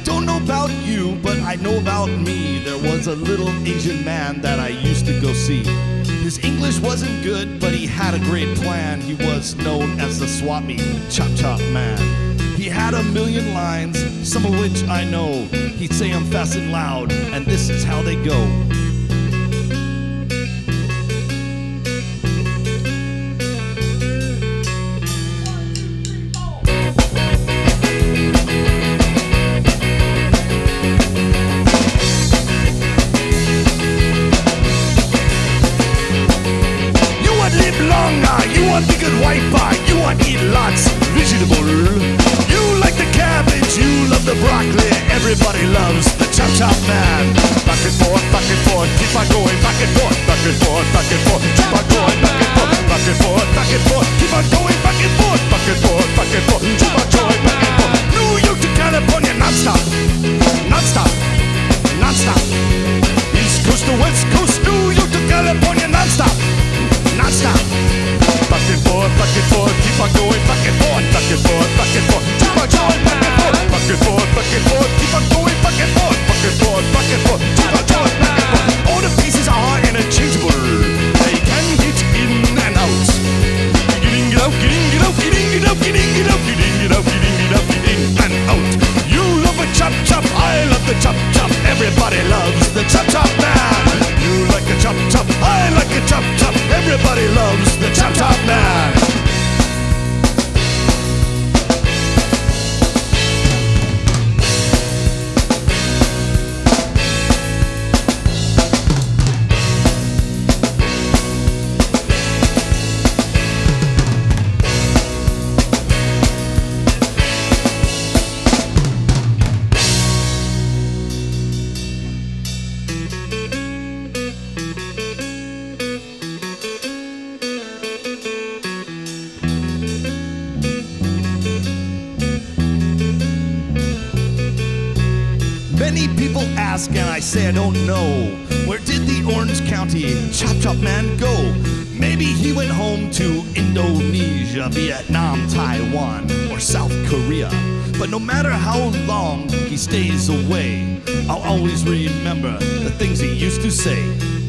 Don't know about you, but I know about me. There was a little Asian man that I used to go see. His English wasn't good, but he had a great plan. He was known as the swap meet Chop Chop Man. He had a million lines, some of which I know. He'd say them fast and loud, and this is how they go. You want the good white pie, you want to eat lots vegetable. You like the cabbage, you love the broccoli. Everybody loves the Chop Chop Man. Back and forth, keep on going. Back and forth, keep on going. Back and forth, keep on going. Back and forth, keep on going. Back and forth. New York to California, non-stop. East Coast to West Coast, New York to California, non-stop. Back and forth, keep on going. Back and forth, keep on going. Back and forth, keep on going. Back and forth, keep on going. All the pieces are interchangeable. They can get in and out. Getting it out, in and out. You love a chop chop, I love the chop chop. Everybody loves the Chop Chop Man. You like a chop chop, I like a chop chop. Everybody loves the Chop Chop Man. Many people ask and I say I don't know. Where did the Orange County Chop Chop Man go? Maybe he went home to Indonesia, Vietnam, Taiwan, or South Korea. But no matter how long he stays away, I'll always remember the things he used to say.